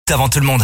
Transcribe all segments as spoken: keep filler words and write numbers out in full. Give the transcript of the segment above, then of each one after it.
avant tout le monde.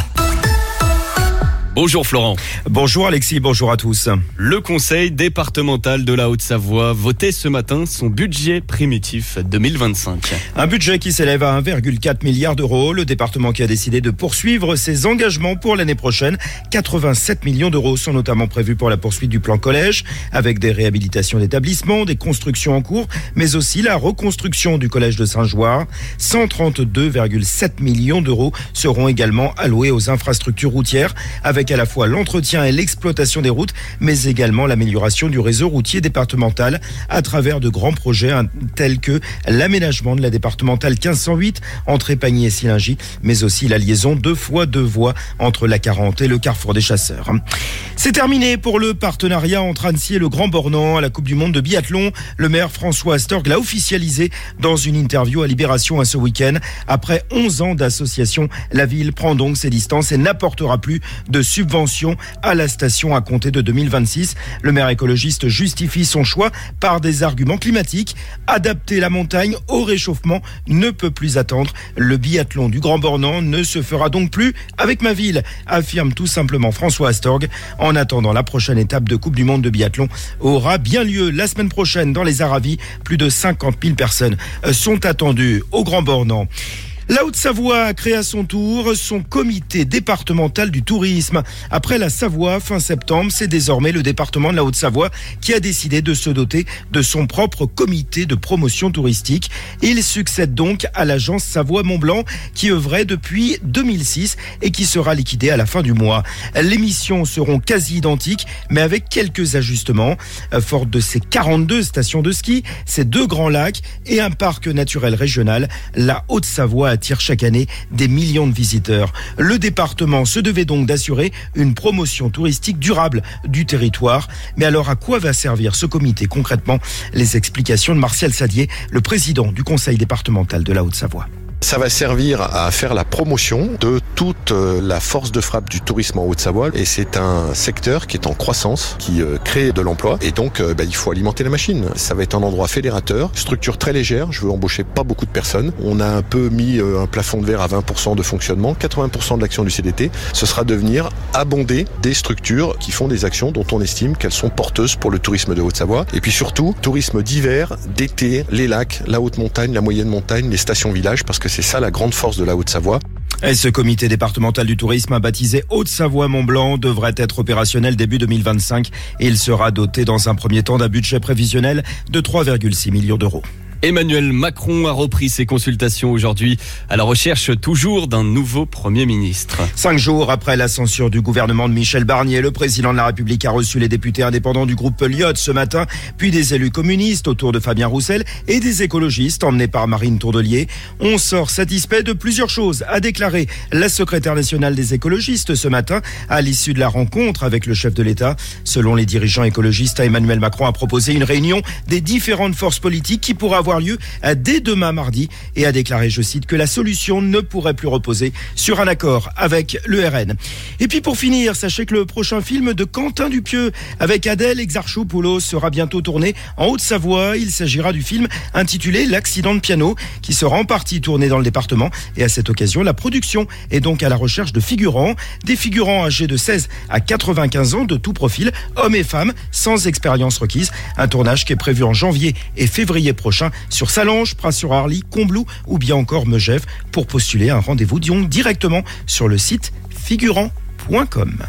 Bonjour Florent. Bonjour Alexis, bonjour à tous. Le conseil départemental de la Haute-Savoie votait ce matin son budget primitif deux mille vingt-cinq. Un budget qui s'élève à un virgule quatre milliard d'euros. Le département qui a décidé de poursuivre ses engagements pour l'année prochaine. quatre-vingt-sept millions d'euros sont notamment prévus pour la poursuite du plan collège, avec des réhabilitations d'établissements, des constructions en cours, mais aussi la reconstruction du collège de Saint-Joire. cent trente-deux virgule sept millions d'euros seront également alloués aux infrastructures routières, avec à la fois l'entretien et l'exploitation des routes, mais également l'amélioration du réseau routier départemental à travers de grands projets hein, tels que l'aménagement de la départementale quinze cent huit entre Épagny et Sillingy, mais aussi la liaison deux fois deux voies entre la quarante et le carrefour des Chasseurs. C'est terminé pour le partenariat entre Annecy et le Grand Bornand à la Coupe du Monde de biathlon. Le maire François Astorg l'a officialisé dans une interview à Libération ce week-end. Après onze ans d'association, la ville prend donc ses distances et n'apportera plus de subvention à la station à compter de deux mille vingt-six. Le maire écologiste justifie son choix par des arguments climatiques. Adapter la montagne au réchauffement ne peut plus attendre. Le biathlon du Grand Bornand ne se fera donc plus avec ma ville, affirme tout simplement François Astorg. En attendant, la prochaine étape de Coupe du Monde de biathlon aura bien lieu la semaine prochaine dans les Aravis. Plus de cinquante mille personnes sont attendues au Grand Bornand. La Haute-Savoie a créé à son tour son comité départemental du tourisme. Après la Savoie, fin septembre, c'est désormais le département de la Haute-Savoie qui a décidé de se doter de son propre comité de promotion touristique. Il succède donc à l'agence Savoie-Mont-Blanc qui œuvrait depuis deux mille six et qui sera liquidée à la fin du mois. Les missions seront quasi identiques, mais avec quelques ajustements. Forte de ses quarante-deux stations de ski, ses deux grands lacs et un parc naturel régional, la Haute-Savoie attire chaque année des millions de visiteurs. Le département se devait donc d'assurer une promotion touristique durable du territoire. Mais alors à quoi va servir ce comité concrètement? Les explications de Martial Sadier, le président du conseil départemental de la Haute-Savoie. Ça va servir à faire la promotion de toute la force de frappe du tourisme en Haute-Savoie et c'est un secteur qui est en croissance, qui crée de l'emploi et donc bah, il faut alimenter la machine. Ça va être un endroit fédérateur, structure très légère, je veux embaucher pas beaucoup de personnes. On a un peu mis un plafond de verre à vingt pour cent de fonctionnement, quatre-vingts pour cent de l'action du C D T. Ce sera de venir abonder des structures qui font des actions dont on estime qu'elles sont porteuses pour le tourisme de Haute-Savoie. Et puis surtout, tourisme d'hiver, d'été, les lacs, la haute montagne, la moyenne montagne, les stations villages, parce que c'est ça la grande force de la Haute-Savoie. Et ce comité départemental du tourisme baptisé Haute-Savoie-Mont-Blanc devrait être opérationnel début deux mille vingt-cinq et il sera doté dans un premier temps d'un budget prévisionnel de trois virgule six millions d'euros. Emmanuel Macron a repris ses consultations aujourd'hui à la recherche toujours d'un nouveau Premier ministre. Cinq jours après la censure du gouvernement de Michel Barnier, le président de la République a reçu les députés indépendants du groupe Lyotte ce matin, puis des élus communistes autour de Fabien Roussel et des écologistes emmenés par Marine Tourdelier. On sort satisfait de plusieurs choses, a déclaré la secrétaire nationale des écologistes ce matin à l'issue de la rencontre avec le chef de l'État. Selon les dirigeants écologistes, Emmanuel Macron a proposé une réunion des différentes forces politiques qui pourra avoir lieu dès demain mardi et a déclaré, je cite, que la solution ne pourrait plus reposer sur un accord avec le R N. Et puis pour finir, sachez que le prochain film de Quentin Dupieux avec Adèle Exarchopoulos sera bientôt tourné en Haute-Savoie. Il s'agira du film intitulé L'accident de piano qui sera en partie tourné dans le département et à cette occasion, la production est donc à la recherche de figurants, des figurants âgés de seize à quatre-vingt-quinze ans de tout profil, hommes et femmes, sans expérience requise. Un tournage qui est prévu en janvier et février prochain sur Salange, Pras-sur-Arly, Combloux ou bien encore Megève. Pour postuler un rendez-vous, disons directement sur le site figurant point com.